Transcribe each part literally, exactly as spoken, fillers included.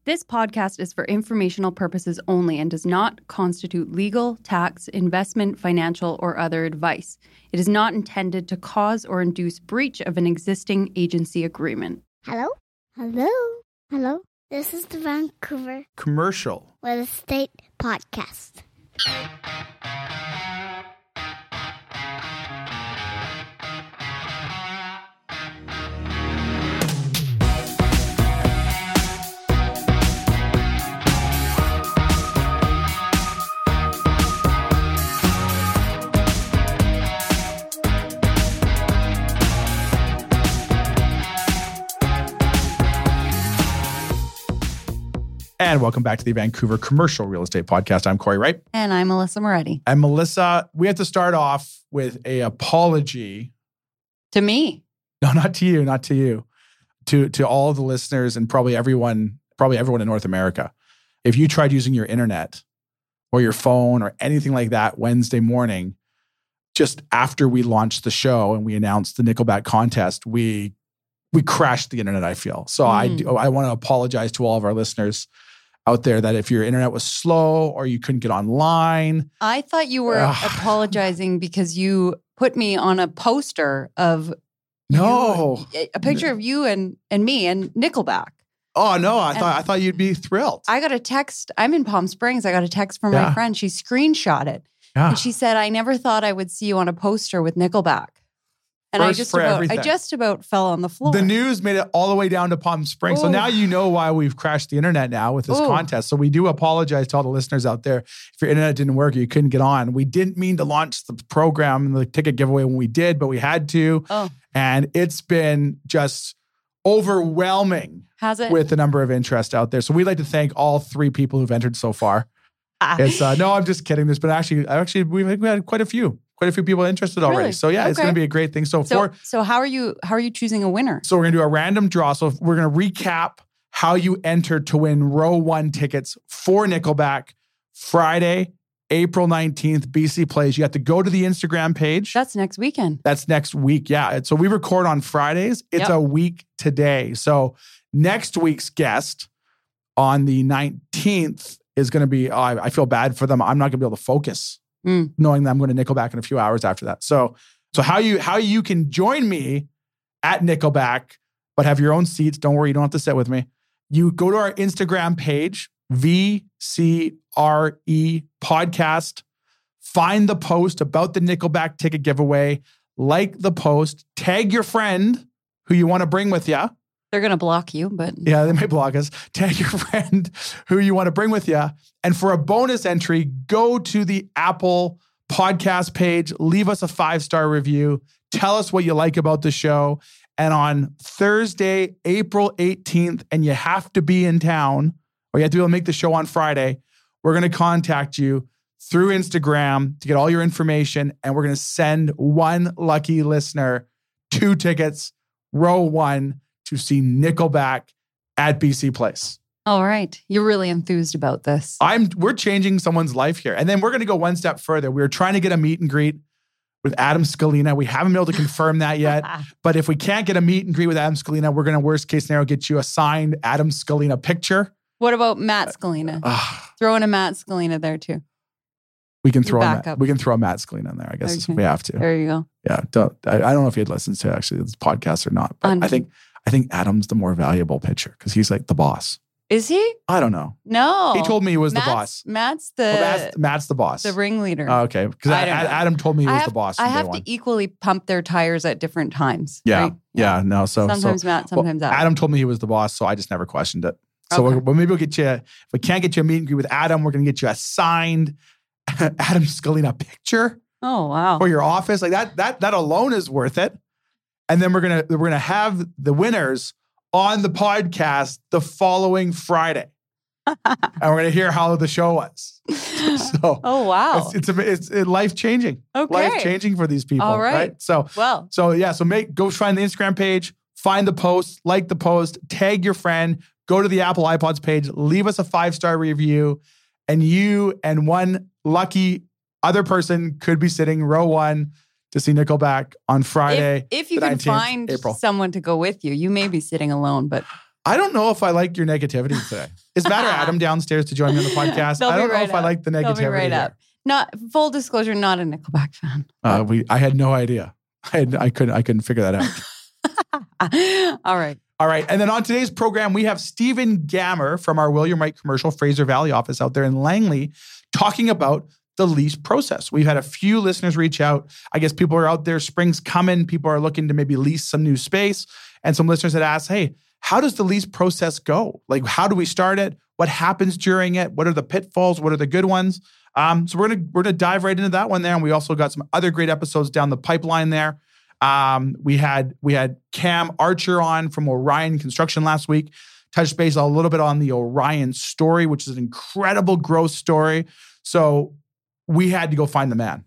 This podcast is for informational purposes only and does not constitute legal, tax, investment, financial, or other advice. It is not intended to cause or induce breach of an existing agency agreement. Hello? Hello? Hello? This is the Vancouver Commercial Real Estate Podcast. And welcome back to the Vancouver Commercial Real Estate Podcast. I'm Corey Wright. And I'm Melissa Moretti. And Melissa, we have to start off with a apology. To me. No, not to you, not to you. To to all the listeners and probably everyone, probably everyone in North America. If you tried using your internet or your phone or anything like that Wednesday morning, just after we launched the show and we announced the Nickelback contest, we we crashed the internet, I feel. So mm. I do, I want to apologize to all of our listeners out there that if your internet was slow or you couldn't get online. I thought you were uh, apologizing because you put me on a poster of no you, a picture no. of you and, and me and Nickelback. Oh no, I and thought I thought you'd be thrilled. I got a text. I'm in Palm Springs. I got a text from yeah. my friend. She screenshot it. Yeah. And she said, I never thought I would see you on a poster with Nickelback. And First I just for about everything. I just about fell on the floor. The news made it all the way down to Palm Springs. Ooh. So now you know why we've crashed the internet now with this Ooh. contest. So we do apologize to all the listeners out there. If your internet didn't work or you couldn't get on, we didn't mean to launch the program and the ticket giveaway when we did, but we had to. Oh. And it's been just overwhelming. Has it? With the number of interest out there. So we'd like to thank all three people who've entered so far. Ah. It's uh, no, I'm just kidding. There's been actually, actually we've we had quite a few. Quite a few people interested already. Really? So yeah, okay. it's going to be a great thing. So, so for so how are you how are you choosing a winner? So we're going to do a random draw. So we're going to recap how you entered to win row one tickets for Nickelback Friday, April nineteenth, B C Plays. You have to go to the Instagram page. That's next weekend. That's next week. Yeah. So we record on Fridays. It's yep. a week today. So next week's guest on the nineteenth is going to be, oh, I, I feel bad for them. I'm not going to be able to focus. Mm. Knowing that I'm going to Nickelback in a few hours after that. So, so how you how you can join me at Nickelback, but have your own seats. Don't worry, you don't have to sit with me. You go to our Instagram page, V C R E Podcast. Find the post about the Nickelback ticket giveaway. Like the post. Tag your friend who you want to bring with you. They're going to block you, but... Yeah, they may block us. Tag your friend who you want to bring with you. And for a bonus entry, go to the Apple podcast page, leave us a five-star review, tell us what you like about the show. And on Thursday, April eighteenth, and you have to be in town, or you have to be able to make the show on Friday, we're going to contact you through Instagram to get all your information, and we're going to send one lucky listener two tickets, row one, to see Nickelback at B C Place. All right. You're really enthused about this. I'm. We're changing someone's life here. And then we're going to go one step further. We were trying to get a meet and greet with Adam Scalina. We haven't been able to confirm that yet. But if we can't get a meet and greet with Adam Scalina, we're going to, worst case scenario, get you a signed Adam Scalina picture. What about Matt Scalina? Uh, throw in a Matt Scalina there too. We can throw a, we can throw a Matt Scalina in there, I guess, okay. if we have to. There you go. Yeah. Don't, I, I don't know if he had listened to actually this podcast or not. But Un- I think... I think Adam's the more valuable pitcher because he's like the boss. Is he? I don't know. No. He told me he was Matt's, the boss. Matt's the... Well, Matt's, Matt's the boss. The ringleader. Oh, okay. Because Adam told me he was have, the boss. I have to one. equally pump their tires at different times. Yeah. Right? Yeah. yeah. No. So Sometimes so, Matt, sometimes well, Adam. Adam told me he was the boss, so I just never questioned it. So okay. well, maybe we'll get you... If we can't get you a meet and greet with Adam, we're going to get you a signed Adam Scalina picture. Oh, wow. For your office. Like that, that, that alone is worth it. And then we're going to we're going to have the winners on the podcast the following Friday. And we're going to hear how the show was. So, oh, wow. It's, it's, it's life-changing. Okay. Life-changing for these people. All right. right? So, well. so yeah, so make go find the Instagram page, find the post, like the post, tag your friend, go to the Apple iPods page, leave us a five-star review, and you and one lucky other person could be sitting row one to see Nickelback on Friday. If, if you can find April. someone to go with you, you may be sitting alone, but I don't know if I like your negativity today. Is Matt or Adam downstairs to join me on the podcast? They'll I don't be know right if I up. like the negativity. They'll be right here. up. Not full disclosure, not a Nickelback fan. Uh, we, I had no idea. I had, I couldn't, I couldn't figure that out. All right. All right. And then on today's program, we have Stephen Gammer from our William Wright Commercial Fraser Valley office out there in Langley talking about the lease process. We've had a few listeners reach out. I guess people are out there. Spring's coming. People are looking to maybe lease some new space. And some listeners had asked, hey, how does the lease process go? Like, how do we start it? What happens during it? What are the pitfalls? What are the good ones? Um, so we're gonna we're gonna dive right into that one there. And we also got some other great episodes down the pipeline there. Um, we had we had Cam Archer on from Orion Construction last week. Touched base a little bit on the Orion story, which is an incredible growth story. So we had to go find the man.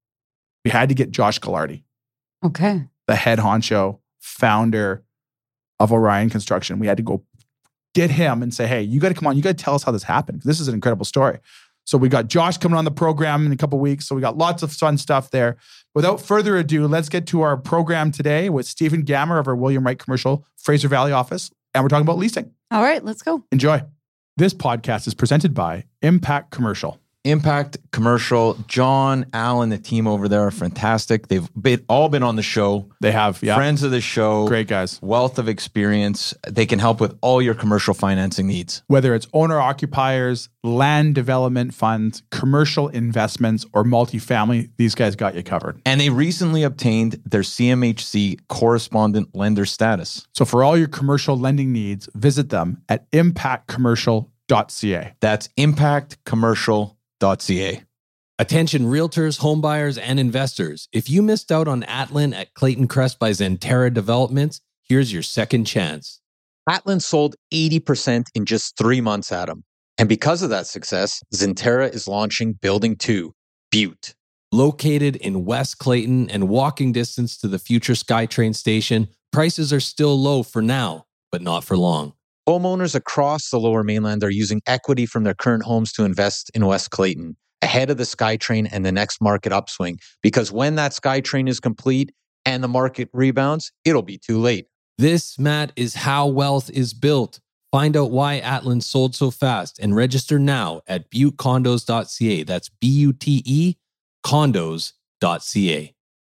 We had to get Josh Gallardi. Okay. The head honcho, founder of Orion Construction. We had to go get him and say, hey, you got to come on. You got to tell us how this happened. This is an incredible story. So we got Josh coming on the program in a couple of weeks. So we got lots of fun stuff there. Without further ado, let's get to our program today with Stephen Gammer of our William Wright Commercial Fraser Valley office. And we're talking about leasing. All right, let's go. Enjoy. This podcast is presented by Impact Commercial. Impact Commercial, John, Alan, the team over there are fantastic. They've been, all been on the show. They have, yeah. Friends of the show. Great guys. Wealth of experience. They can help with all your commercial financing needs. Whether it's owner-occupiers, land development funds, commercial investments, or multifamily, these guys got you covered. And they recently obtained their C M H C correspondent lender status. So for all your commercial lending needs, visit them at impact commercial dot c a. That's impact commercial dot c a. Attention realtors, homebuyers, and investors. If you missed out on Atlin at Clayton Crest by Zentera Developments, here's your second chance. Atlin sold eighty percent in just three months, Adam. And because of that success, Zentera is launching Building two, Butte. Located in West Clayton and walking distance to the future SkyTrain station, prices are still low for now, but not for long. Homeowners across the Lower Mainland are using equity from their current homes to invest in West Clayton, ahead of the SkyTrain and the next market upswing. Because when that SkyTrain is complete and the market rebounds, it'll be too late. This, Matt, is how wealth is built. Find out why Atlin sold so fast and register now at butte condos dot c a. That's B U T E condos dot c a.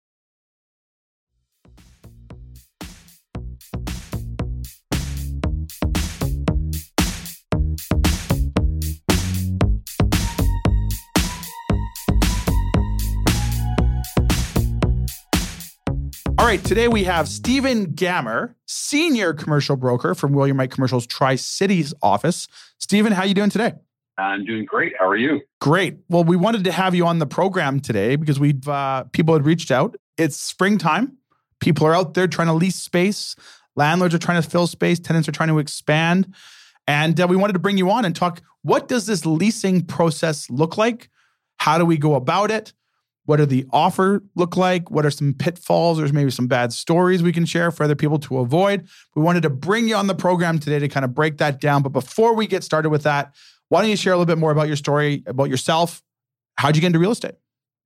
All right, today we have Stephen Gammer, senior commercial broker from William Wright Commercial's Tri-Cities office. Stephen, how are you doing today? I'm doing great. How are you? Great. Well, we wanted to have you on the program today because we've uh, people had reached out. It's springtime. People are out there trying to lease space. Landlords are trying to fill space. Tenants are trying to expand. And uh, we wanted to bring you on and talk, what does this leasing process look like? How do we go about it? What do the offer look like? What are some pitfalls? There's maybe some bad stories we can share for other people to avoid. We wanted to bring you on the program today to kind of break that down. But before we get started with that, why don't you share a little bit more about your story, about yourself? How'd you get into real estate?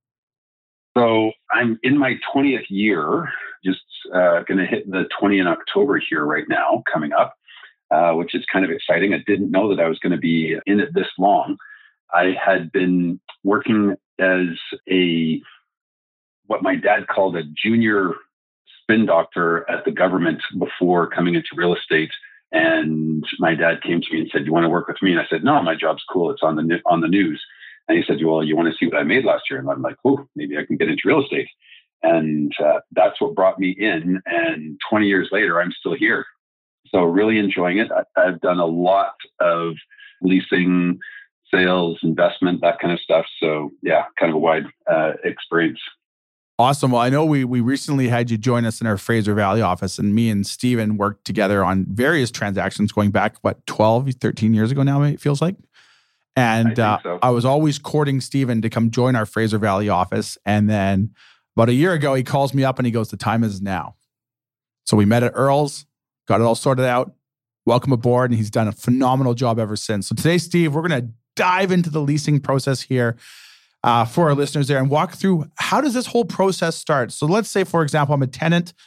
So I'm in my twentieth year, just uh, going to hit the twentieth in October here right now, coming up, uh, which is kind of exciting. I didn't know that I was going to be in it this long. I had been working as a, what my dad called a junior spin doctor at the government before coming into real estate. And my dad came to me and said, "Do you want to work with me?" And I said, "No, my job's cool. It's on the on the news." And he said, "Well, you want to see what I made last year?" And I'm like, "Oh, maybe I can get into real estate." And uh, that's what brought me in. And twenty years later, I'm still here. So really enjoying it. I, I've done a lot of leasing, sales, investment, that kind of stuff. So yeah, kind of a wide uh, experience. Awesome. Well, I know we we recently had you join us in our Fraser Valley office, and me and Stephen worked together on various transactions going back, what, twelve, thirteen years ago now, it feels like. And I, uh, so. I was always courting Stephen to come join our Fraser Valley office. And then about a year ago, he calls me up and he goes, "The time is now." So we met at Earl's, got it all sorted out. Welcome aboard. And he's done a phenomenal job ever since. So today, Steve, we're going to dive into the leasing process here uh, for our listeners there and walk through, how does this whole process start? So let's say, for example, I'm a tenant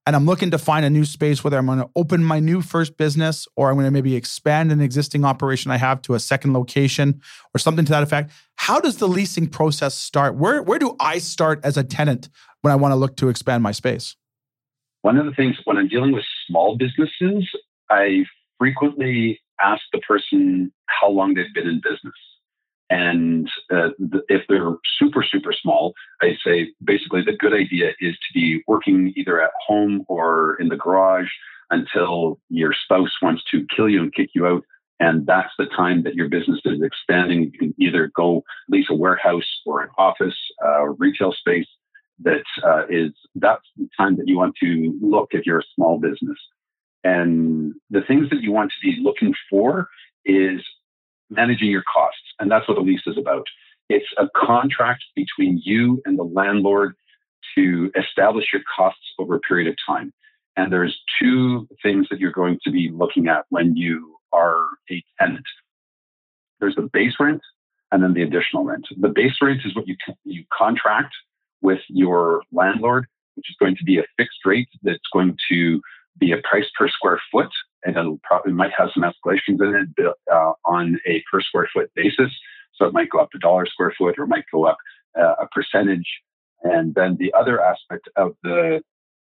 and I'm looking to find a new space, whether I'm going to open my new first business or I'm going to maybe expand an existing operation I have to a second location or something to that effect. How does the leasing process start? Where, where do I start as a tenant when I want to look to expand my space? One of the things when I'm dealing with small businesses, I frequently ask the person how long they've been in business. And uh, if they're super, super small, I say basically the good idea is to be working either at home or in the garage until your spouse wants to kill you and kick you out. And that's the time that your business is expanding. You can either go lease a warehouse or an office, uh, retail space. That uh, is, that's the time that you want to look if you're a small business. And the things that you want to be looking for is managing your costs. And that's what a lease is about. It's a contract between you and the landlord to establish your costs over a period of time. And there's two things that you're going to be looking at when you are a tenant. There's the base rent and then the additional rent. The base rent is what you you contract with your landlord, which is going to be a fixed rate that's going to be a price per square foot, and it'll probably might have some escalations in it uh, on a per square foot basis. So it might go up a dollar square foot, or it might go up uh, a percentage. And then the other aspect of the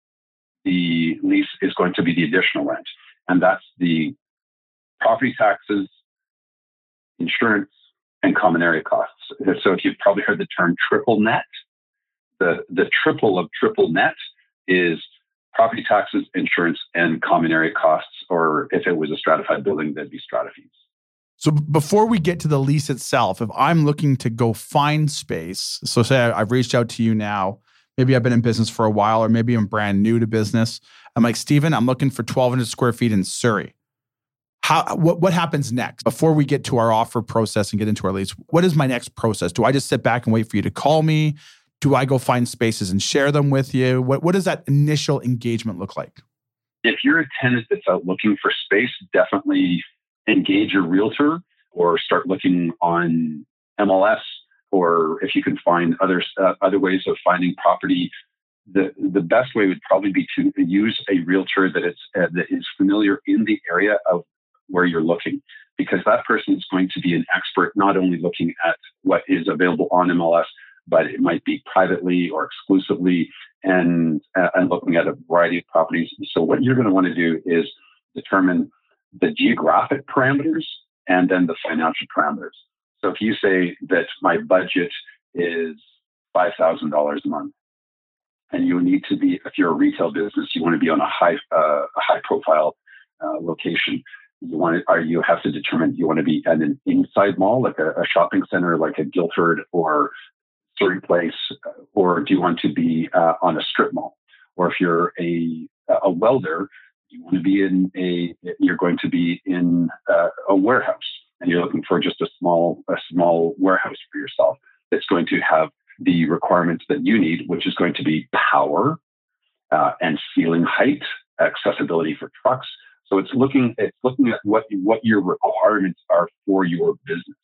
the lease is going to be the additional rent, and that's the property taxes, insurance, and common area costs. So if you've probably heard the term triple net, the the triple of triple net is property taxes, insurance, and common area costs, or if it was a stratified building, that'd be strata fees. So before we get to the lease itself, if I'm looking to go find space, so say I've reached out to you now, maybe I've been in business for a while, or maybe I'm brand new to business. I'm like, Stephen, I'm looking for twelve hundred square feet in Surrey. How, what, what happens next? Before we get to our offer process and get into our lease, what is my next process? Do I just sit back and wait for you to call me? Do I go find spaces and share them with you? What, what does that initial engagement look like? If you're a tenant that's out looking for space, definitely engage your realtor or start looking on M L S, or if you can find other, uh, other ways of finding property. The, the best way would probably be to use a realtor that is, uh, that is familiar in the area of where you're looking, because that person is going to be an expert, not only looking at what is available on M L S, but it might be privately or exclusively, and uh, and looking at a variety of properties. So what you're going to want to do is determine the geographic parameters and then the financial parameters. So if you say that my budget is five thousand dollars a month, and you need to be, if you're a retail business, you want to be on a high uh, a high profile uh, location. You want to, or you have to determine you want to be at an inside mall, like a, a shopping center, like a Guildford or Surrey Place, or do you want to be uh, on a strip mall? Or if you're a a welder, you want to be in a you're going to be in uh, a warehouse, and you're looking for just a small a small warehouse for yourself that's going to have the requirements that you need, which is going to be power uh, and ceiling height, accessibility for trucks. So it's looking it's looking at what what your requirements are for your business.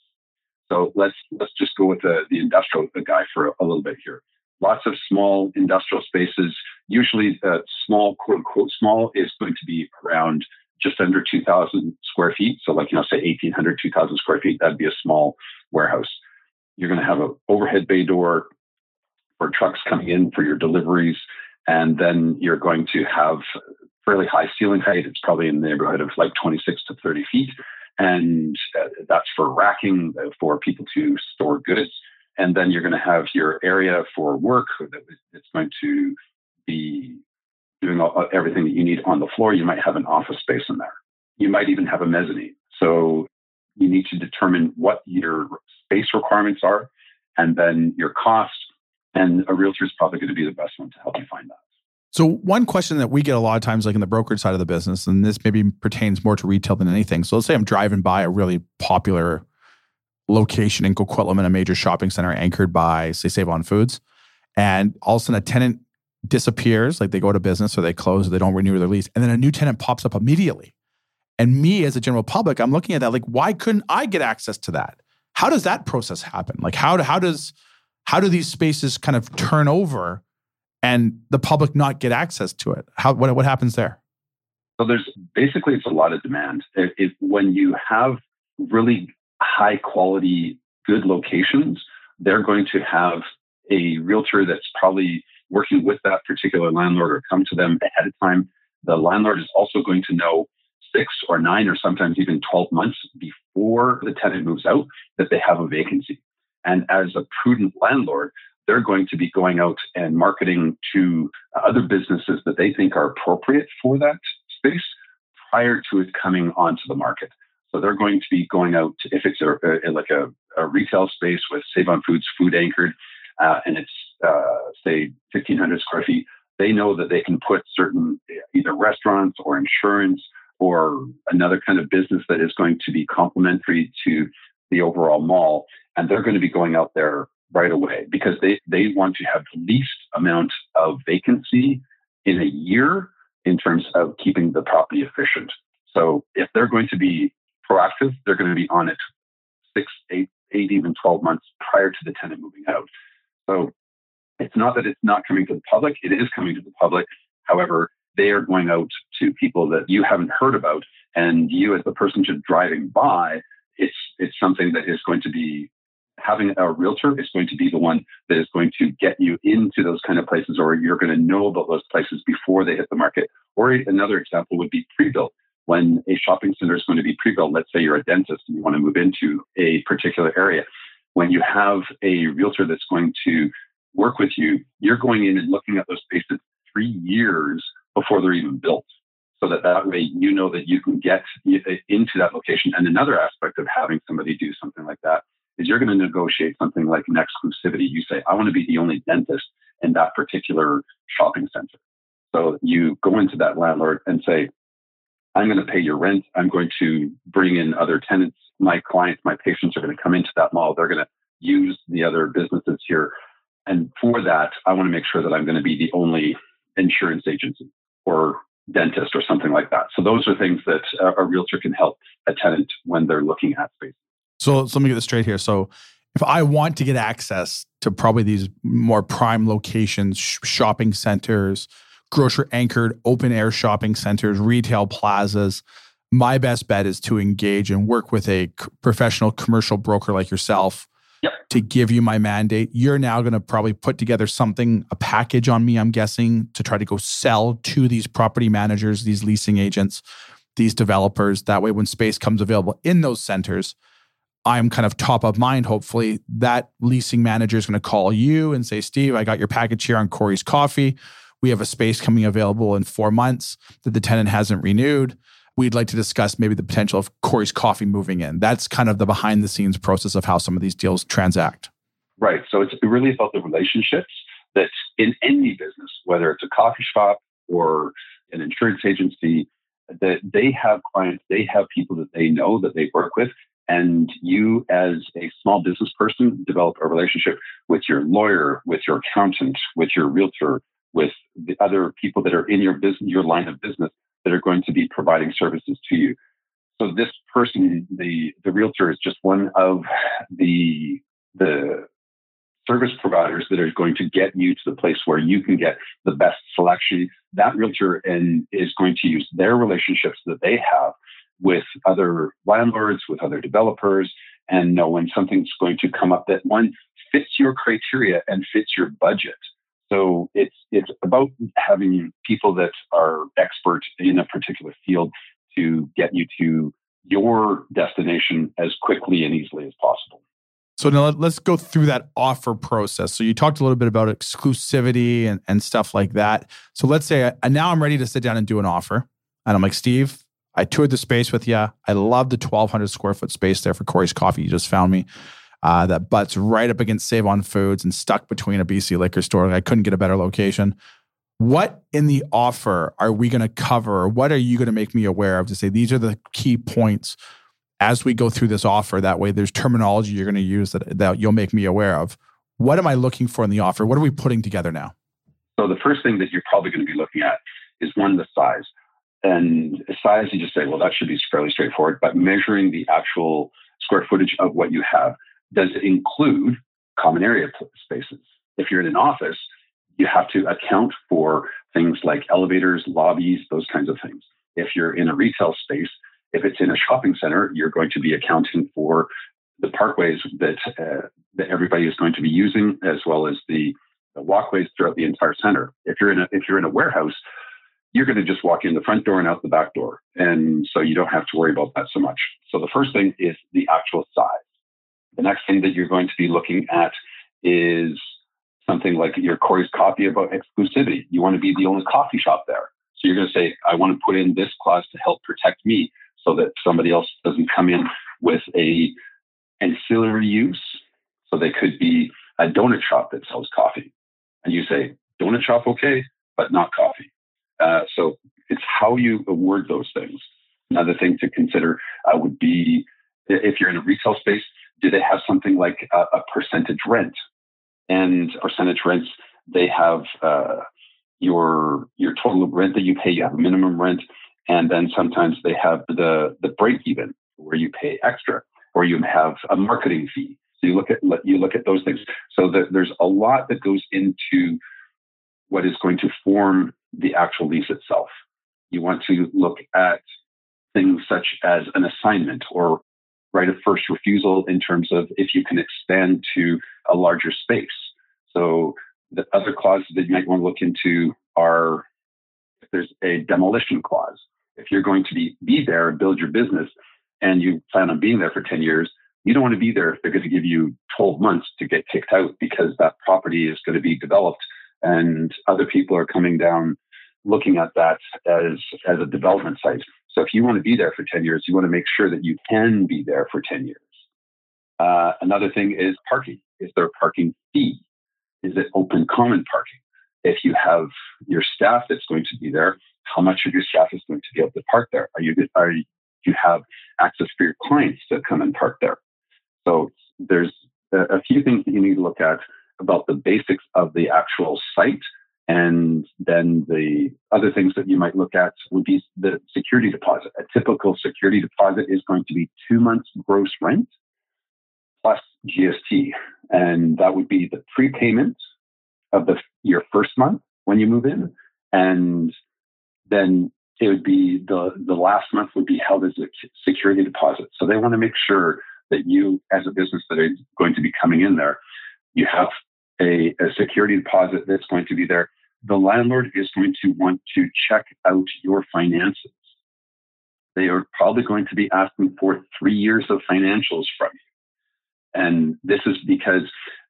So let's let's just go with the, the industrial guy for a, a little bit here. Lots of small industrial spaces. Usually, uh, small, quote unquote, small is going to be around just under two thousand square feet. So, like you know, say eighteen hundred, two thousand square feet. That'd be a small warehouse. You're going to have an overhead bay door for trucks coming in for your deliveries, and then you're going to have fairly high ceiling height. It's probably in the neighborhood of like twenty-six to thirty feet. And uh, that's for racking, uh, for people to store goods. And then you're going to have your area for work. It's going to be doing all, everything that you need on the floor. You might have an office space in there. You might even have a mezzanine. So you need to determine what your space requirements are, and then your cost. And a realtor is probably going to be the best one to help you find that. So one question that we get a lot of times, like in the brokerage side of the business, and this maybe pertains more to retail than anything. So let's say I'm driving by a really popular location in Coquitlam in a major shopping center anchored by, say, Save-On-Foods. And all of a sudden a tenant disappears, like they go to business or they close or they don't renew their lease. And then a new tenant pops up immediately. And me as a general public, I'm looking at that like, why couldn't I get access to that? How does that process happen? Like how, how does how do these spaces kind of turn over and the public not get access to it? How what what happens there? So there's basically it's a lot of demand. If, if when you have really high quality, good locations, they're going to have a realtor that's probably working with that particular landlord or come to them ahead of time. The landlord is also going to know six or nine or sometimes even twelve months before the tenant moves out that they have a vacancy. And as a prudent landlord, they're going to be going out and marketing to other businesses that they think are appropriate for that space prior to it coming onto the market. So they're going to be going out, to, if it's a, a, like a, a retail space with Save On Foods, food anchored, uh, and it's, uh, say, fifteen hundred square feet, they know that they can put certain either restaurants or insurance or another kind of business that is going to be complementary to the overall mall. And they're going to be going out there right away because they, they want to have the least amount of vacancy in a year in terms of keeping the property efficient. So if they're going to be proactive, they're going to be on it six, eight, eight, even twelve months prior to the tenant moving out. So it's not that it's not coming to the public. It is coming to the public. However, they are going out to people that you haven't heard about. And you as the person just driving by, it's it's something that is going to be, having a realtor is going to be the one that is going to get you into those kind of places, or you're going to know about those places before they hit the market. Or another example would be pre-built. When a shopping center is going to be pre-built, let's say you're a dentist and you want to move into a particular area. When you have a realtor that's going to work with you, you're going in and looking at those spaces three years before they're even built. So that that way you know that you can get into that location. And another aspect of having somebody do something like that is you're going to negotiate something like an exclusivity. You say, I want to be the only dentist in that particular shopping center. So you go into that landlord and say, I'm going to pay your rent. I'm going to bring in other tenants. My clients, my patients are going to come into that mall. They're going to use the other businesses here. And for that, I want to make sure that I'm going to be the only insurance agency or dentist or something like that. So those are things that a realtor can help a tenant when they're looking at space. So, so let me get this straight here. So if I want to get access to probably these more prime locations, sh- shopping centers, grocery anchored, open air shopping centers, retail plazas, my best bet is to engage and work with a c- professional commercial broker like yourself. Yep. To give you my mandate. You're now going to probably put together something, a package on me, I'm guessing, to try to go sell to these property managers, these leasing agents, these developers. That way, when space comes available in those centers, I'm kind of top of mind. Hopefully, that leasing manager is going to call you and say, Steve, I got your package here on Corey's Coffee. We have a space coming available in four months that the tenant hasn't renewed. We'd like to discuss maybe the potential of Corey's Coffee moving in. That's kind of the behind the scenes process of how some of these deals transact. Right. So it's really about the relationships that in any business, whether it's a coffee shop or an insurance agency, that they have clients, they have people that they know that they work with. And you as a small business person develop a relationship with your lawyer, with your accountant, with your realtor, with the other people that are in your business, your line of business, that are going to be providing services to you. So this person, the the realtor, is just one of the the service providers that are going to get you to the place where you can get the best selection. That realtor and is going to use their relationships that they have with other landlords, with other developers, and know when something's going to come up that one fits your criteria and fits your budget. So it's it's about having people that are expert in a particular field to get you to your destination as quickly and easily as possible. So now let's go through that offer process. So you talked a little bit about exclusivity and, and stuff like that. So let's say I, now I'm ready to sit down and do an offer. And I'm like, Steve, I toured the space with you. I love the twelve hundred square foot space there for Corey's Coffee. You just found me. Uh, that butts right up against Save On Foods and stuck between a B C liquor store. I couldn't get a better location. What in the offer are we going to cover? Or what are you going to make me aware of to say these are the key points as we go through this offer? That way there's terminology you're going to use that, that you'll make me aware of. What am I looking for in the offer? What are we putting together now? So the first thing that you're probably going to be looking at is one, the size. And size, you just say, well, that should be fairly straightforward, but measuring the actual square footage of what you have. Does it include common area spaces? If you're in an office, you have to account for things like elevators, lobbies, those kinds of things. If you're in a retail space, if it's in a shopping center, you're going to be accounting for the parkways that uh, that everybody is going to be using, as well as the, the walkways throughout the entire center. If you're in a if you're in a warehouse, you're going to just walk in the front door and out the back door, and so you don't have to worry about that so much. So the first thing is the actual size. The next thing that you're going to be looking at is something like your Corey's Coffee about exclusivity. You want to be the only coffee shop there. So you're going to say, I want to put in this clause to help protect me so that somebody else doesn't come in with a ancillary use. So they could be a donut shop that sells coffee. And you say, donut shop, okay, but not coffee. Uh, so it's how you word those things. Another thing to consider uh, would be if you're in a retail space, do they have something like a, a percentage rent? And percentage rents, they have uh, your your total rent that you pay, you have a minimum rent, and then sometimes they have the the break even where you pay extra, or you have a marketing fee. So you look at you look at those things. So the, there's a lot that goes into what is going to form the actual lease itself. You want to look at things such as an assignment or right of first refusal in terms of if you can expand to a larger space. So the other clauses that you might want to look into are if there's a demolition clause. If you're going to be, be there and build your business and you plan on being there for ten years, you don't want to be there if they're going to give you twelve months to get kicked out because that property is going to be developed and other people are coming down looking at that as, as a development site. So if you want to be there for ten years, you want to make sure that you can be there for ten years. Uh, another thing is parking. Is there a parking fee? Is it open common parking? If you have your staff that's going to be there, how much of your staff is going to be able to park there? Are you, are you, do you have access for your clients to come and park there? So there's a, a few things that you need to look at about the basics of the actual site. And then the other things that you might look at would be the security deposit. A typical security deposit is going to be two months gross rent plus G S T. And that would be the prepayment of the your first month when you move in. And then it would be the, the last month would be held as a security deposit. So they want to make sure that you, as a business that is going to be coming in there, you have a, a security deposit that's going to be there. The landlord is going to want to check out your finances. They are probably going to be asking for three years of financials from you. And this is because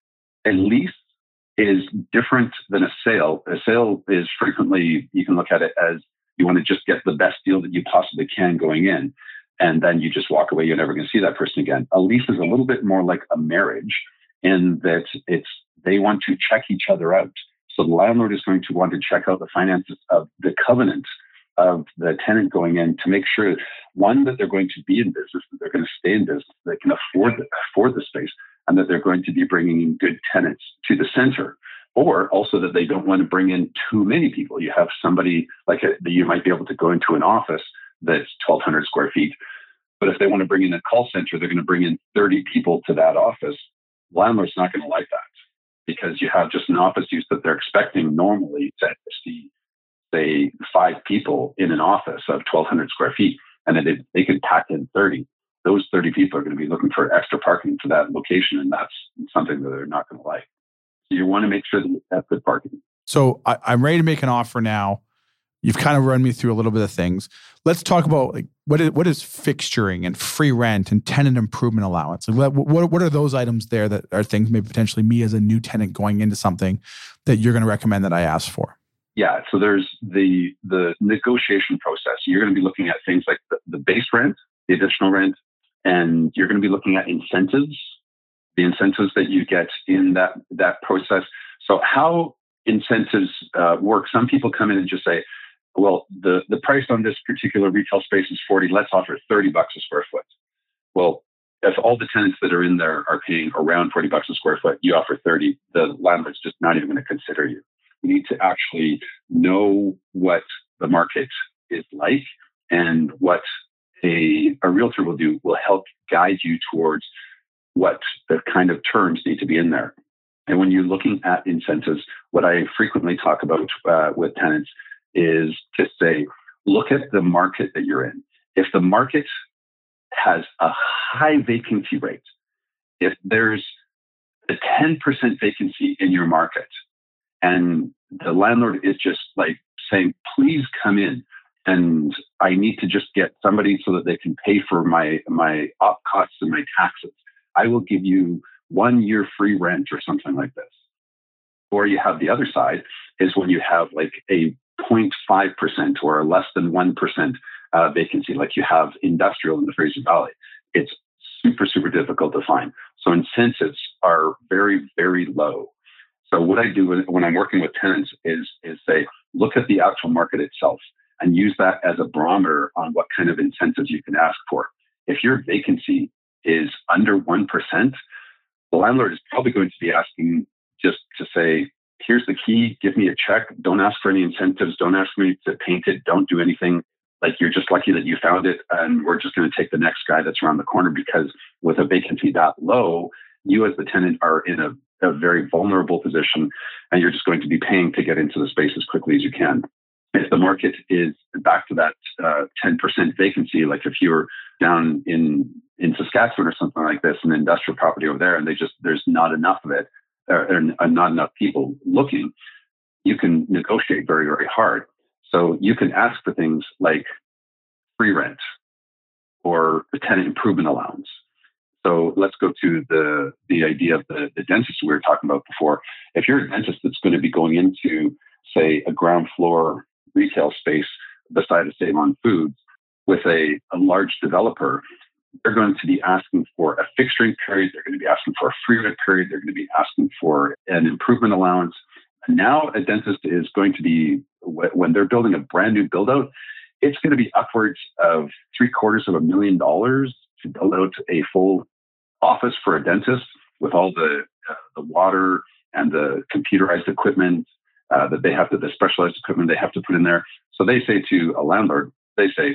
a lease is different than a sale. A sale is frequently, you can look at it as you want to just get the best deal that you possibly can going in. And then you just walk away. You're never going to see that person again. A lease is a little bit more like a marriage in that it's they want to check each other out. So the landlord is going to want to check out the finances of the covenant of the tenant going in to make sure, one, that they're going to be in business, that they're going to stay in business, that they can afford the, afford the space, and that they're going to be bringing in good tenants to the center. Or also that they don't want to bring in too many people. You have somebody like a, you might be able to go into an office that's twelve hundred square feet. But if they want to bring in a call center, they're going to bring in thirty people to that office. Landlord's not going to like that because you have just an office use that they're expecting normally to see, say, five people in an office of twelve hundred square feet, and then they, they could pack in thirty. Those thirty people are going to be looking for extra parking for that location, and that's something that they're not going to like. So you want to make sure that you have good parking. So I, I'm ready to make an offer now. You've kind of run me through a little bit of things. Let's talk about like what is what is fixturing and free rent and tenant improvement allowance. Like what, what what are those items there that are things maybe potentially me as a new tenant going into something that you're going to recommend that I ask for? Yeah, so there's the the negotiation process. You're going to be looking at things like the, the base rent, the additional rent, and you're going to be looking at incentives, the incentives that you get in that that process. So how incentives uh, work? Some people come in and just say, well, the, the price on this particular retail space is forty. Let's offer thirty bucks a square foot. Well, if all the tenants that are in there are paying around forty bucks a square foot, you offer thirty, the landlord's just not even going to consider you. You need to actually know what the market is like, and what a, a realtor will do will help guide you towards what the kind of terms need to be in there. And when you're looking at incentives, what I frequently talk about uh, with tenants is to say, look at the market that you're in. If the market has a high vacancy rate, if there's a ten percent vacancy in your market, and the landlord is just like saying, please come in, and I need to just get somebody so that they can pay for my, my op costs and my taxes, I will give you one year free rent or something like this. Or you have the other side is when you have like a zero point five percent or less than one percent uh, vacancy, like you have industrial in the Fraser Valley. It's super, super difficult to find. So incentives are very, very low. So what I do when I'm working with tenants is, is say, look at the actual market itself and use that as a barometer on what kind of incentives you can ask for. If your vacancy is under one percent, the landlord is probably going to be asking just to say, here's the key, give me a check. Don't ask for any incentives. Don't ask me to paint it. Don't do anything. Like, you're just lucky that you found it, and we're just going to take the next guy that's around the corner, because with a vacancy that low, you as the tenant are in a, a very vulnerable position, and you're just going to be paying to get into the space as quickly as you can. If the market is back to that uh, ten percent vacancy, like if you're down in, in Saskatchewan or something like this, an industrial property over there, and they just, there's not enough of it, or, or not enough people looking, you can negotiate very, very hard. So you can ask for things like free rent or a tenant improvement allowance. So let's go to the, the idea of the, the dentist we were talking about before. If you're a dentist that's going to be going into, say, a ground floor retail space beside a Save On Foods with a, a large developer, they're going to be asking for a fixturing period. They're going to be asking for a free rent period. They're going to be asking for an improvement allowance. And now a dentist is going to be, when they're building a brand new build out, it's going to be upwards of three quarters of a million dollars to build out a full office for a dentist with all the, uh, the water and the computerized equipment uh, that they have to, the specialized equipment they have to put in there. So they say to a landlord, they say,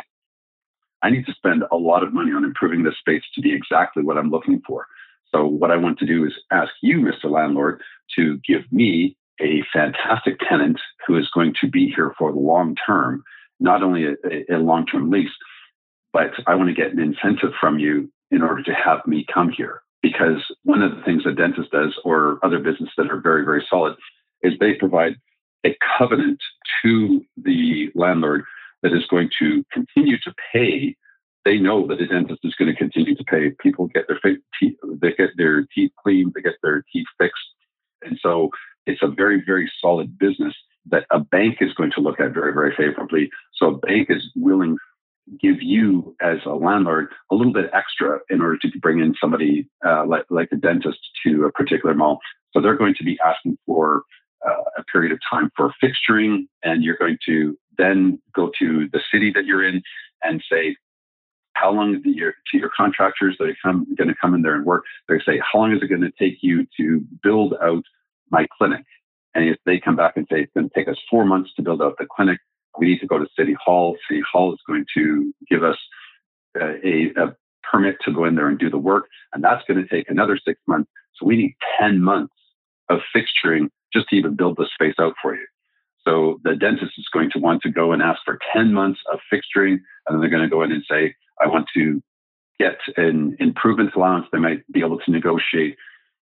I need to spend a lot of money on improving this space to be exactly what I'm looking for. So what I want to do is ask you, Mister Landlord, to give me a fantastic tenant who is going to be here for the long term, not only a, a long-term lease, but I want to get an incentive from you in order to have me come here. Because one of the things a dentist does, or other businesses that are very, very solid, is they provide a covenant to the landlord that is going to continue to pay. They know that a dentist is going to continue to pay. People get their teeth, they get their teeth cleaned, they get their teeth fixed. And so it's a very, very solid business that a bank is going to look at very, very favorably. So a bank is willing to give you as a landlord a little bit extra in order to bring in somebody uh, like, like a dentist to a particular mall. So they're going to be asking for uh, a period of time for fixturing, and you're going to then go to the city that you're in and say, how long is your, to your contractors that are come, going to come in there and work, they say, how long is it going to take you to build out my clinic? And if they come back and say, it's going to take us four months to build out the clinic, we need to go to City Hall. City Hall is going to give us uh, a, a permit to go in there and do the work. And that's going to take another six months. So we need ten months of fixturing just to even build the space out for you. So the dentist is going to want to go and ask for ten months of fixturing. And then they're going to go in and say, I want to get an improvement allowance. They might be able to negotiate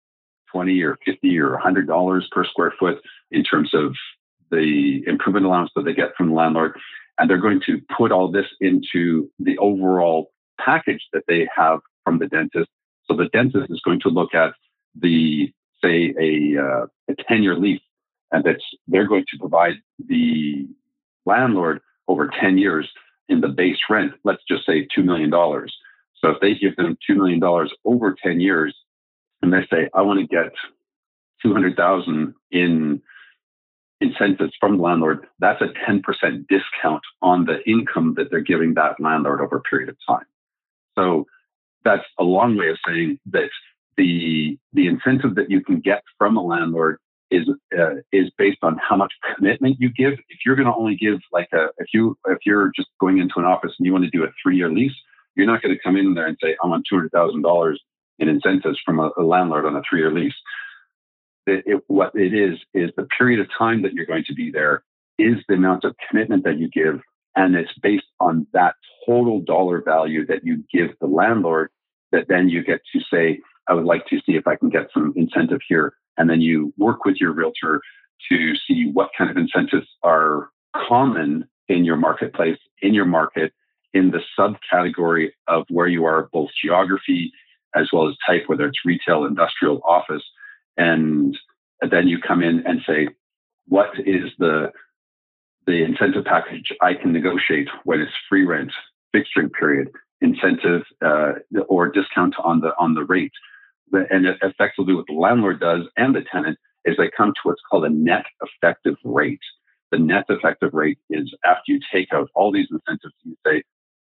twenty or fifty or one hundred dollars per square foot in terms of the improvement allowance that they get from the landlord. And they're going to put all this into the overall package that they have from the dentist. So the dentist is going to look at the, say, a, uh, a ten-year lease, and that's, they're going to provide the landlord over ten years in the base rent, let's just say two million dollars. So if they give them two million dollars over ten years, and they say, I want to get two hundred thousand dollars in incentives from the landlord, that's a ten percent discount on the income that they're giving that landlord over a period of time. So that's a long way of saying that the, the incentive that you can get from a landlord is uh, is based on how much commitment you give. If you're going to only give like a, if you if you're just going into an office and you want to do a three-year lease, you're not going to come in there and say, I want two hundred thousand dollars in incentives from a, a landlord on a three-year lease. it, it, what it is, is the period of time that you're going to be there is the amount of commitment that you give. And it's based on that total dollar value that you give the landlord that then you get to say, I would like to see if I can get some incentive here. And then you work with your realtor to see what kind of incentives are common in your marketplace, in your market, in the subcategory of where you are, both geography as well as type, whether it's retail, industrial, office. And then you come in and say, what is the the incentive package I can negotiate when it's free rent, fixturing period, incentive uh, or discount on the on the rate. And effectively what the landlord does and the tenant is they come to what's called a net effective rate. The net effective rate is after you take out all these incentives, you say,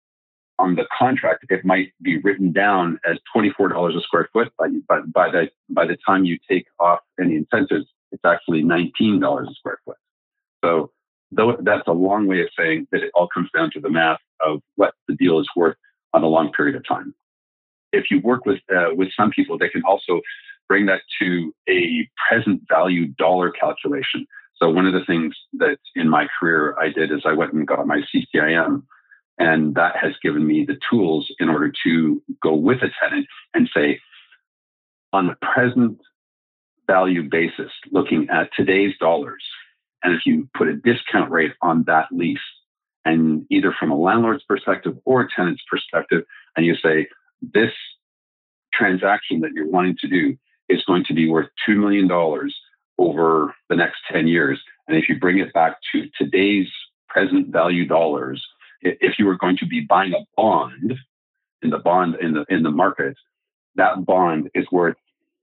on the contract, it might be written down as twenty-four dollars a square foot, but by, by, the, by the time you take off any incentives, it's actually nineteen dollars a square foot. So though that's a long way of saying that it all comes down to the math of what the deal is worth on a long period of time. If you work with uh, with some people, they can also bring that to a present value dollar calculation. So one of the things that in my career I did is I went and got my C C I M, and that has given me the tools in order to go with a tenant and say, on a present value basis, looking at today's dollars, and if you put a discount rate on that lease, and either from a landlord's perspective or a tenant's perspective, and you say, this transaction that you're wanting to do is going to be worth two million dollars over the next ten years. And if you bring it back to today's present value dollars, if you were going to be buying a bond in the bond in the in the market, that bond is worth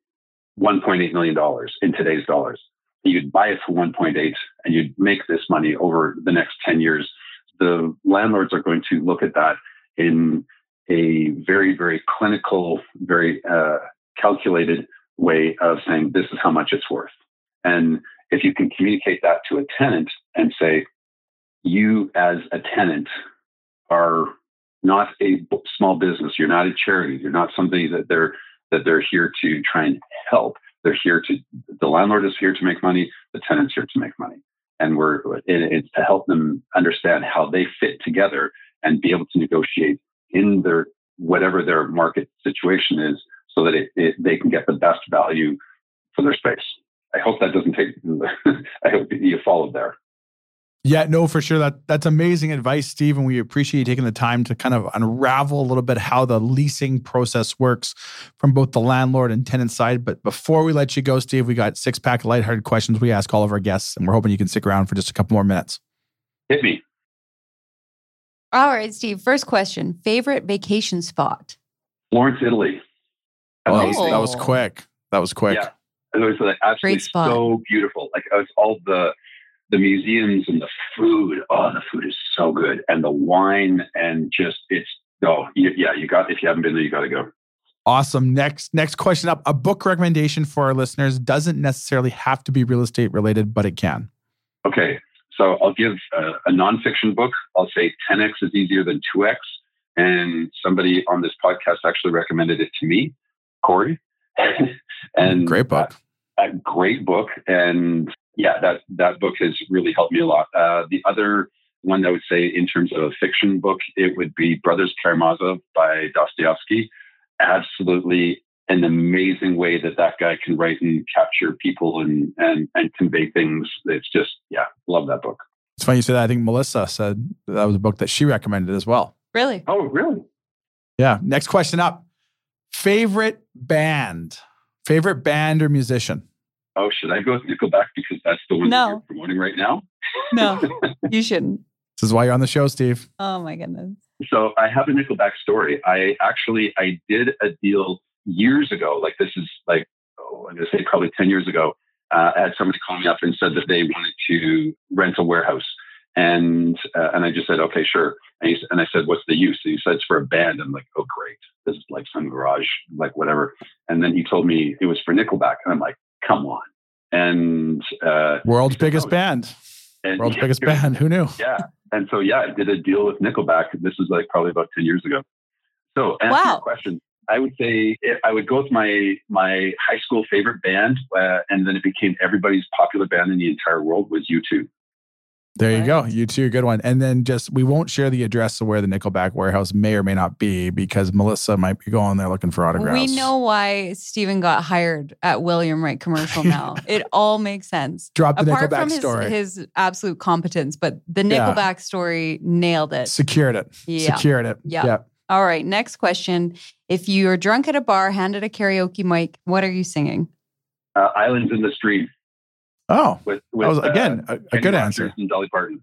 one point eight million dollars in today's dollars. You'd buy it for one point eight and you'd make this money over the next ten years. The landlords are going to look at that in a very, very clinical, very uh, calculated way of saying, this is how much it's worth. And if you can communicate that to a tenant and say, you as a tenant are not a small business, you're not a charity, you're not somebody that they're that they're here to try and help. They're here to, the landlord is here to make money, the tenant's here to make money. And we're it, it's to help them understand how they fit together and be able to negotiate in their whatever their market situation is, so that it, it, they can get the best value for their space. I hope that doesn't take. I hope you followed there. Yeah, no, for sure. That that's amazing advice, Steve, and we appreciate you taking the time to kind of unravel a little bit how the leasing process works from both the landlord and tenant side. But before we let you go, Steve, we got six pack of lighthearted questions we ask all of our guests, and we're hoping you can stick around for just a couple more minutes. Hit me. All right, Steve. First question: favorite vacation spot? Florence, Italy. Oh, that was, that was quick. That was quick. Yeah, it was like absolutely Great spot. So beautiful. Like it was all the the museums and the food. Oh, the food is so good, and the wine, and just it's oh yeah. You got if you haven't been there, you got to go. Awesome. Next next question up. A book recommendation for our listeners doesn't necessarily have to be real estate related, but it can. Okay. So I'll give a, a nonfiction book. I'll say ten X is easier than two X. And somebody on this podcast actually recommended it to me, Corey. and Great book. A, a great book. And yeah, that, that book has really helped me a lot. Uh, the other one I would say in terms of a fiction book, it would be Brothers Karamazov by Dostoevsky. Absolutely an amazing way that that guy can write and capture people and, and, and convey things. It's just, yeah, love that book. It's funny you say that. I think Melissa said that was a book that she recommended as well. Really? Oh, really? Yeah. Next question up. Favorite band? Favorite band or musician? Oh, should I go with Nickelback because that's the one No. that you're promoting right now? No, you shouldn't. This is why you're on the show, Steve. Oh my goodness. So I have a Nickelback story. I actually, I did a deal years ago. Like this is like, oh, I'm going to say probably ten years ago. Uh, I had somebody call me up and said that they wanted to rent a warehouse. And uh, and I just said, okay, sure. And, he, and I said, what's the use? And he said, it's for a band. I'm like, oh, great. This is like some garage, like whatever. And then he told me it was for Nickelback. And I'm like, come on. And uh, World's said, biggest oh, band. and, World's yeah, biggest band. Who knew? Yeah. And so, yeah, I did a deal with Nickelback. This was like probably about ten years ago. So answer Wow. your question. I would say I would go with my my high school favorite band, uh, and then it became everybody's popular band in the entire world was U two. There you go. U two, good one. And then just, we won't share the address of where the Nickelback warehouse may or may not be because Melissa might be going there looking for autographs. We know why Stephen got hired at William Wright Commercial now. It all makes sense. Drop the Apart Nickelback from his, story. his absolute competence, but the Nickelback yeah. story nailed it. Secured it. Yeah. Secured it. Yeah. yeah. All right. Next question. If you're drunk at a bar, handed a karaoke mic, what are you singing? Uh, Islands in the Stream. Oh, with, with, that was, again, uh, a, a good answer. And Dolly Parton.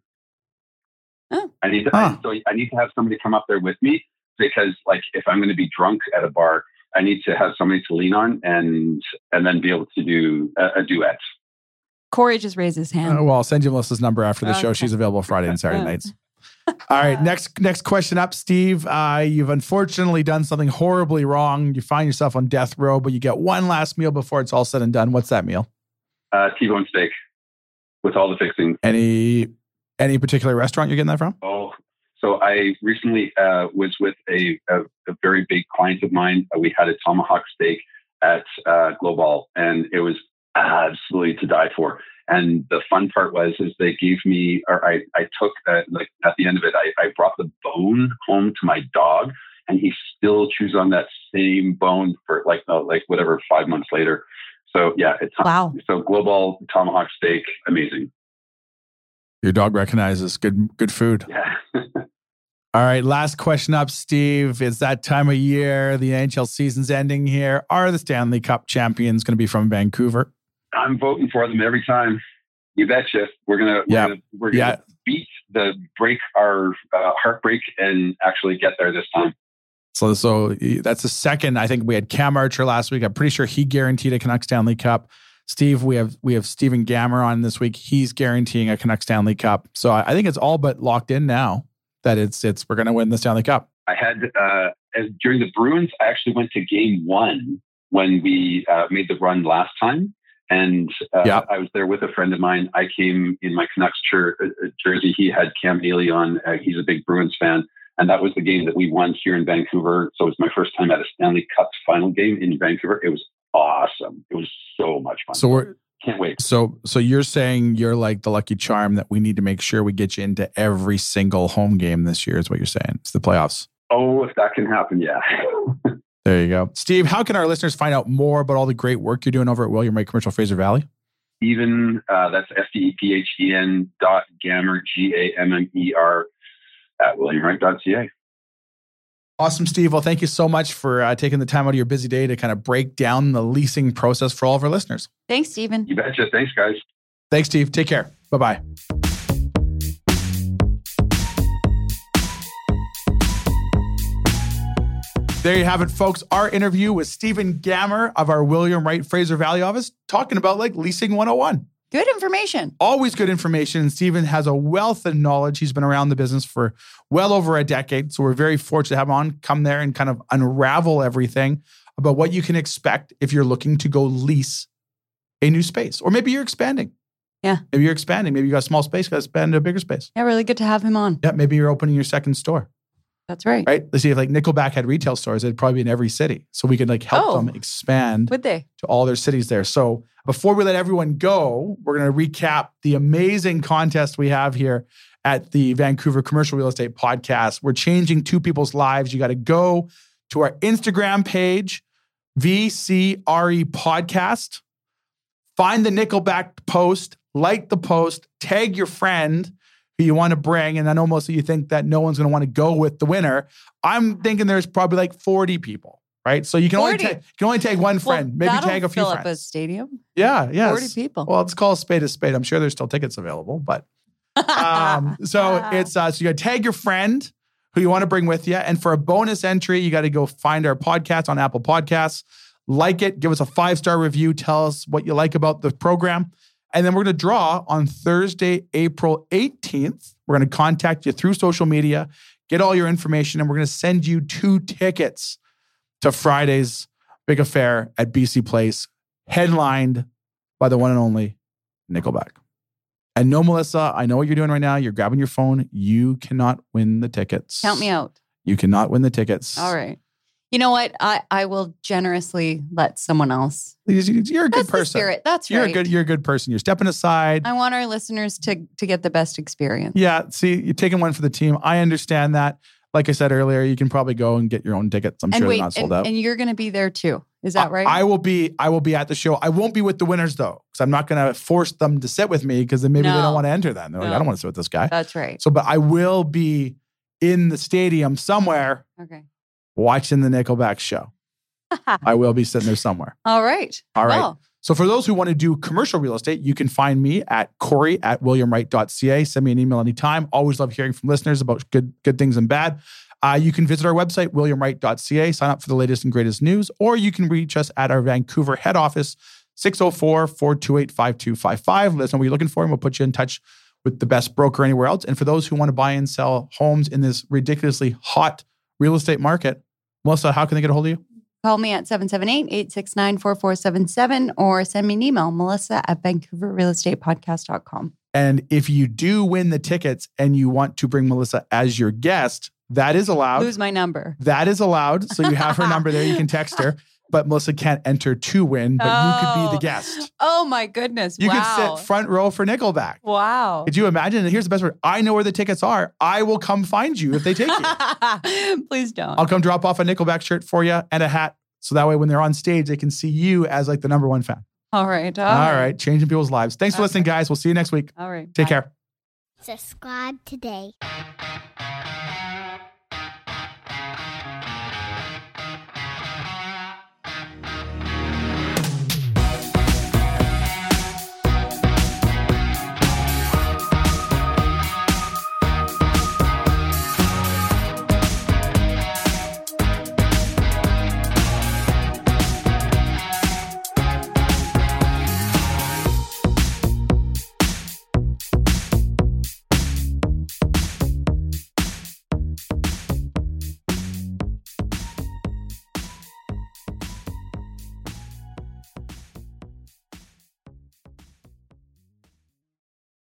Oh. I need to, huh. I, so I need to have somebody come up there with me because, like, if I'm going to be drunk at a bar, I need to have somebody to lean on and and then be able to do a, a duet. Corey just raised his hand. Uh, well, I'll send you Melissa's number after the okay. show. She's available Friday and Saturday nights. All right, next next question up, Steve. Uh, you've unfortunately done something horribly wrong. You find yourself on death row, but you get one last meal before it's all said and done. What's that meal? Uh, T-bone steak with all the fixings. Any any particular restaurant you're getting that from? Oh, so I recently uh, was with a, a, a very big client of mine. Uh, we had a tomahawk steak at uh, Global, and it was absolutely to die for. And the fun part was, is they gave me, or I, I took, uh, like at the end of it, I, I brought the bone home to my dog, and he still chews on that same bone for like, uh, like whatever, five months later. So yeah, it's wow. So Global tomahawk steak, amazing. Your dog recognizes good, good food. Yeah. All right, last question up, Steve. It's that time of year. The N H L season's ending here. Are the Stanley Cup champions going to be from Vancouver? I'm voting for them every time. You betcha. We're gonna, yeah. we're gonna, we're gonna yeah. beat the break our uh, heartbreak and actually get there this time. So, so that's the second. I think we had Cam Archer last week. I'm pretty sure he guaranteed a Canucks Stanley Cup. Steve, we have we have Stephen Gammer on this week. He's guaranteeing a Canucks Stanley Cup. So I, I think it's all but locked in now that it's it's we're going to win the Stanley Cup. I had uh, as, during the Bruins, I actually went to Game One when we uh, made the run last time. And uh, yeah. I was there with a friend of mine. I came in my Canucks jer- uh, jersey. He had Cam Neely on. Uh, he's a big Bruins fan. And that was the game that we won here in Vancouver. So it was my first time at a Stanley Cup final game in Vancouver. It was awesome. It was so much fun. So we're can't wait. So so you're saying you're like the lucky charm that we need to make sure we get you into every single home game this year is what you're saying. It's the playoffs. Oh, if that can happen, yeah. There you go. Steve, how can our listeners find out more about all the great work you're doing over at William Wright Commercial Fraser Valley? Even, uh, that's S T E P H E N dot Gammer, G A M M E R, at william wright dot C A. Awesome, Steve. Well, thank you so much for uh, taking the time out of your busy day to kind of break down the leasing process for all of our listeners. Thanks, Stephen. You betcha. Thanks, guys. Thanks, Steve. Take care. Bye-bye. There you have it, folks. Our interview with Stephen Gammer of our William Wright Fraser Valley office, talking about like leasing one oh one. Good information. Always good information. And Stephen has a wealth of knowledge. He's been around the business for well over a decade. So we're very fortunate to have him on, come there and kind of unravel everything about what you can expect if you're looking to go lease a new space. Or maybe you're expanding. Yeah. Maybe you're expanding. Maybe you got a small space, got to expand to a bigger space. Yeah, really good to have him on. Yeah, maybe you're opening your second store. That's right. Right? Let's see, if like Nickelback had retail stores, it'd probably be in every city. So we could like help oh, them expand would they? to all their cities there. So before we let everyone go, we're going to recap the amazing contest we have here at the Vancouver Commercial Real Estate Podcast. We're changing two people's lives. You got to go to our Instagram page, V C R E Podcast. Find the Nickelback post, like the post, tag your friend who you want to bring. And I know most of you think that no one's going to want to go with the winner. I'm thinking there's probably like forty people, right? So you can only ta- you can only tag one friend, well, maybe tag a few fill friends. Up a stadium. Yeah, yeah. forty people. Well, let's call a spade a spade. I'm sure there's still tickets available, but um, so it's uh, so you got to tag your friend who you want to bring with you, and for a bonus entry, you got to go find our podcast on Apple Podcasts, like it, give us a five star review, tell us what you like about the program. And then we're going to draw on Thursday, April eighteenth. We're going to contact you through social media, get all your information, and we're going to send you two tickets to Friday's big affair at B C Place, headlined by the one and only Nickelback. And no, Melissa, I know what you're doing right now. You're grabbing your phone. You cannot win the tickets. Count me out. You cannot win the tickets. All right. You know what? I, I will generously let someone else. You're a good That's the person. spirit. That's You're right. a good. You're a good person. You're stepping aside. I want our listeners to to get the best experience. Yeah. See, you're taking one for the team. I understand that. Like I said earlier, you can probably go and get your own tickets. I'm and sure wait, they're not sold and, out. and you're going to be there too. Is that right? I, I will be. I will be at the show. I won't be with the winners though, because I'm not going to force them to sit with me because then maybe No. they don't want to enter. Then they're like, No. I don't want to sit with this guy. That's right. So, but I will be in the stadium somewhere Okay. watching the Nickelback show. I will be sitting there somewhere. All right. All right. Well, So for those who want to do commercial real estate, you can find me at Corey at william wright dot c a. Send me an email anytime. Always love hearing from listeners about good, good things and bad. Uh, you can visit our website, william wright dot c a, sign up for the latest and greatest news, or you can reach us at our Vancouver head office, six oh four, four two eight, five two five five. Let us know what you're looking for, and we'll put you in touch with the best broker anywhere else. And for those who want to buy and sell homes in this ridiculously hot real estate market, Melissa, how can they get a hold of you? call me at seven seven eight, eight six nine, four four seven seven or send me an email, melissa at vancouver real estate podcast dot com. And if you do win the tickets and you want to bring Melissa as your guest, that is allowed. Lose my number. That is allowed. So you have her number there. You can text her. But Melissa can't enter to win, but you could be the Oh. guest. Oh my goodness. You wow. could sit front row for Nickelback. Wow. Could you imagine? And here's the best part. I know where the tickets are. I will come find you if they take you. Please don't. I'll come drop off a Nickelback shirt for you and a hat. So that way when they're on stage, they can see you as like the number one fan. All right. All right. Changing people's lives. Thanks for Okay. listening, guys. We'll see you next week. All right. Take Bye. care. Subscribe today.